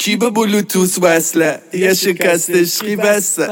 کی به بلوتوث وصله یه شکست عشقی بسته.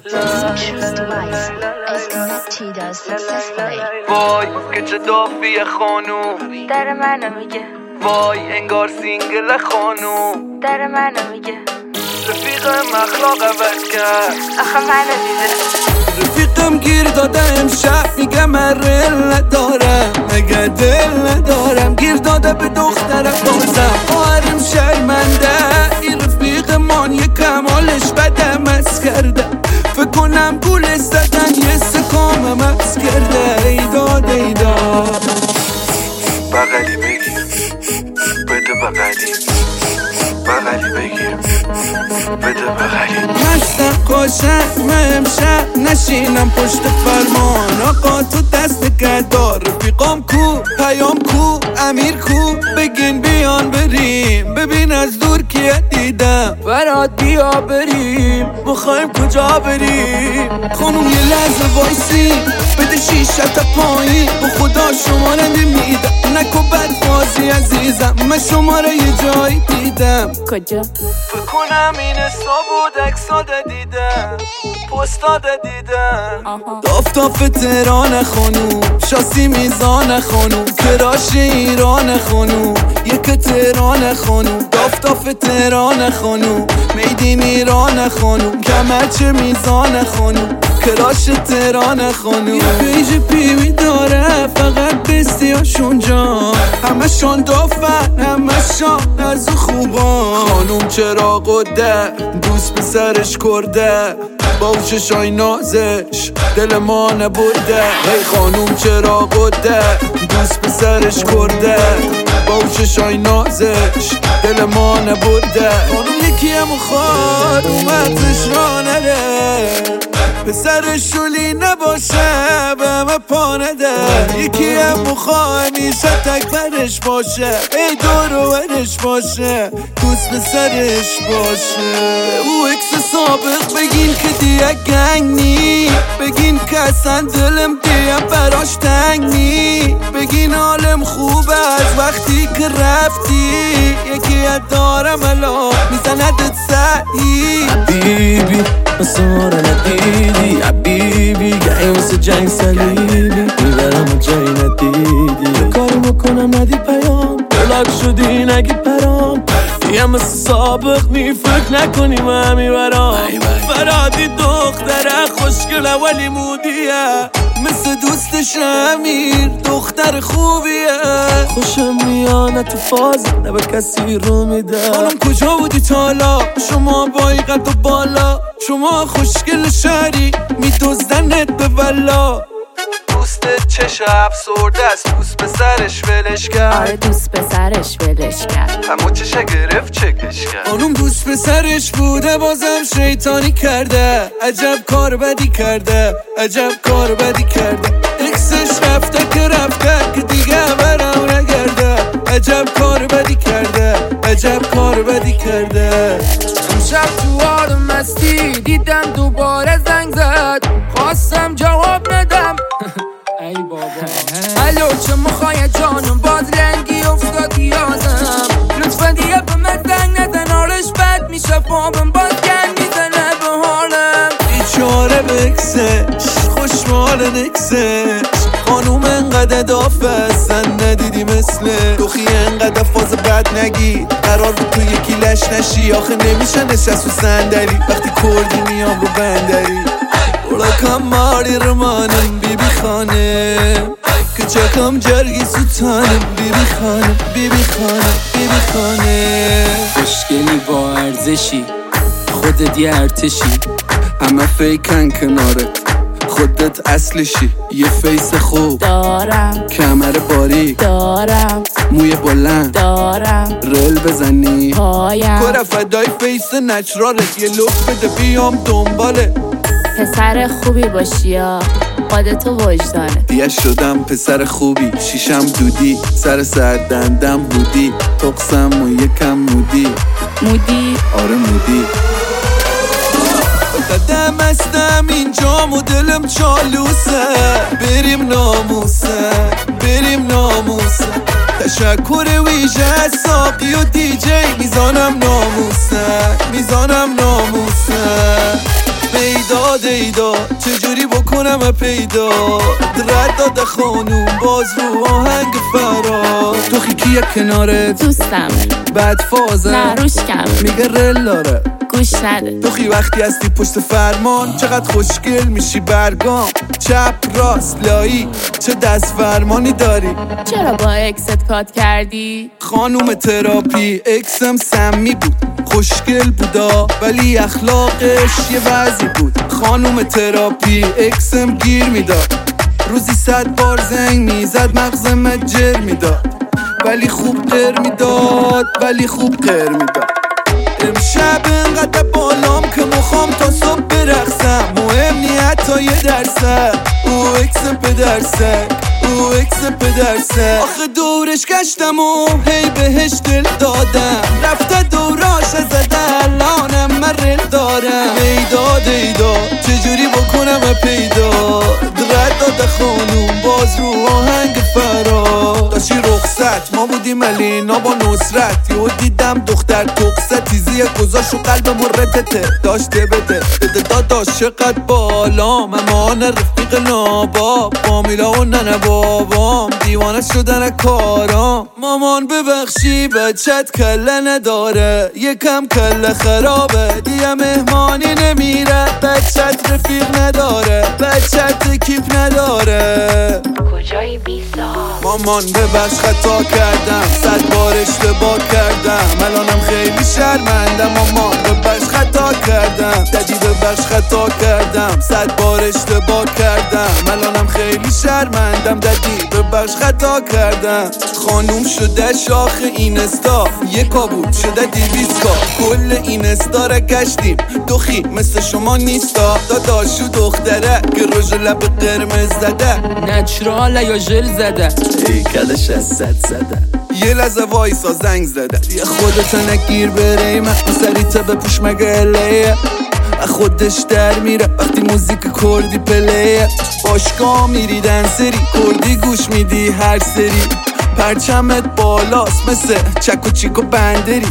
وای که چه دافیه خانوم در منو میگه، وای انگار سینگل خانوم در منو میگه، رفیقم اخلاق عوض کرد آخه منو دیده. رفیقم گیر داده امشب میگه من رل ندارم، مگه دل ندارم. گیر داده به دخترم بازم آرم شرمنده. این رفیقمان یه کمالش بدم از کرده، فکر کنم گول زدن یه سکامم از کرده. ایداد ایداد بغلی بگیر بده بغلی، بغلی بگیر بده بغلی. مستم قاشق امشب نشینم پشت فرمان. آقا تو دست گدار، رفیقام کو، پیام کو، امیر کو. بگین بیان بریم، ببین از دور کیه دیدم. برات بیا بریم، میخوایم کجا بریم. خانوم یه لحظه وایسی، بده شیشه تا پایین. به خدا شماره نمیدم، نکو بد بازی عزیزم. من شماره یه جایی دیدم. کجا؟ فکر کنم این بود اکساده دیدم، پستاده دیدم. دافتاف تهران خانوم، شاسی میزان خانوم. کراش ایران خانوم، یک تهران خانوم. دافتاف تهران خانوم، میدین ایران خانوم. کمرچه میزان خانوم، کراش تهران خانوم. یه پیج پیوی داره فقط بستیاشون جا، همه شان دافن همه شان از خوبان. خانوم چرا قده دوست به سرش کرده، باوششای نازش دل ما نبرده. ای خانوم چرا قده دوست به سرش کرده، باوششای نازش دل ما نبرده. خانوم یکی هم خواد اومدش را نره، پسر شولی نباشه به همه پا نده. یکی هم بخواه همیشه تک برش باشه، ای دور ورش باشه، دوست به سرش باشه. او اکس سابق بگین که دیگه گنگ نی، بگین که اصلا دلم دیگه براش تنگ نی. بگین حالم خوبه از وقتی که رفتی، یکی دارم الان میزندت سعی. حبیبی مثل ما رو ندیدی، حبیبی گهی مثل جنگ صلیبی، میبرم و جایی ندیدی. کاری بکنم ندی پیام، بلاک شدی نگی پرام. یه مثل سابق نی فکر نکنیم همی برام. فرادی دختره خوشگله ولی مودیه، مثل دوستش امیر دختر خوبیه. خوشم میانه تو فاز نه به کسی رو میده. خانم کجا بودی تالا، شما بایی قد و بالا. شما خوشگل شهری میدوزدنت به ولا. دوستت چشه افسرده است، دوست به سرش ولش کرد. آره دوست به سرش ولش کرد. همون چشه گرفت چکش کرد. خانوم دوست به سرش بوده بازم شیطانی کرده. عجب کار بدی کرده، عجب کار بدی کرده. اکسش رفته که رفته که دیگه برام نگرده. عجب کار بدی کرده، عجب کار بدی کرده. امشب تو حال مستی دیدم دوباره زنگ زد، خواستم جواب ندم. ای بابا الو چه میخوای جانم، باز رنگی افتاد یادم. لطفا دیگه به من زنگ نزن، حالش بد میشه فابم باز گن میزنه به حالم. بیچاره بکسش خوشمال نکسش. خانوم انقدر دافه اصلا ندیدی مثله. دوخی انقدر فاز بد نگی، قرار بود تو یکی لش نشی. آخه نمیشه نشست و صندلی وقتی کردی میام رو بندری. برکم ماری رمانم بیبی خانم، که چکم جرگی سوتانم. بیبی خانم بیبی خانم بیبی خانم. خوشگلی با ارزشی، خودت یه ارتشی. همه فیکن کنارت، خودت اصلشی. یه فیس خوب دارم، کمر باریک دارم، موی بلند دارم، رل بزنی پایم. کره فدای فیس نچرالت. یه لطف بده بیام دنباله. پسر خوبی باشی یا خودتو وجدانه. دیگه شدم پسر خوبی، شیشم دودی، سر دندم هودی، تقسم و یکم مودی. مودی؟ آره مودی. قدم استم اینجا و دلم چالوسه. بریم ناموسه بریم ناموسه. تشکر ویژه ساقی و دیجی میزانم ناموسه. پیدا چجوری بکنم پیدا رد داده خانوم باز رو آهنگ فرار تو خیکی کنارت دوستم بد فازه نه روش کم میگه رل داره گوش نده تو خی وقتی هستی پشت فرمان چقدر خوشگل میشی برگام چپ راست لایی چه دست فرمانی داری چرا با اکست کات کردی؟ خانوم تراپی اکسم سمی بود خوشگل بودا ولی اخلاقش یه وضعی بود خانوم تراپی اکسم گیر میداد روزی 100 بار زنگ میزد مغزم جر میداد ولی خوب قر میداد امشب انقدر بالام که مخوام تا صبح برقصم مهم نی حتی یه درصد او اکس پدرسه آخه دورش گشتم و هی بهش دل دادم رفته دوراش زده الانم من رل دارم ایداد چجوری بکنم پیدا رد داده خانوم باز رو آهنگ فرار داشتی رخصت ما بودیم الینا با نصرت یهو دیدم دختر تقصه تیزی گذاشت و قلب مرتته داشته بده داداش چقدر بالا ممان رفیق ناباب فامیلا و ننه بابام دیوانه شدن کارام مامان ببخشی بچت کله نداره یکم کله خرابه دیگه مهمانی نمیره بچت رفیق نداره بچت کیپ نداره کجایی مامان ببخش خطا کردم 100 بار اشتباه کردم الانم خیلی شرمندم مامان ببخش خطا کردم ددی ببخش خطا کردم 100 بار اشتباه کردم الانم خیلی شرمندم ددی ببخش خطا کردم خانوم شده شاخ اینستا یکا بود شده 200 کا کل اینستا را گشتیم دوخی مثل شما نیستا داداشو دختره که روژ لب قرمز زده نچرال یا ژل زده کلش از زده یه لحظه وایسا زنگ زده یه خودت نگیر بره مخم سریته بپوش مگه الیه خودش در میره وقتی موزیک کردی پلیه باشگاه میری دنسری کردی گوش میدی هر سری پرچمت بالاست مثل چک و چیک و بندری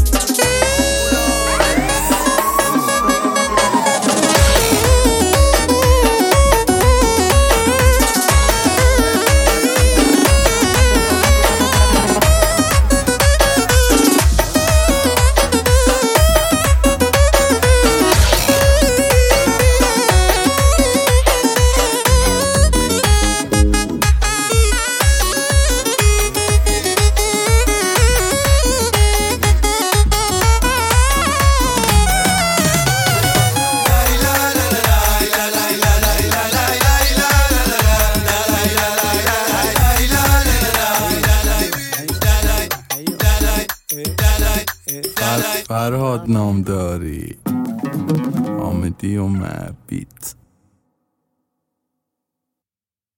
فرهاد نامداری آمدی و مبیت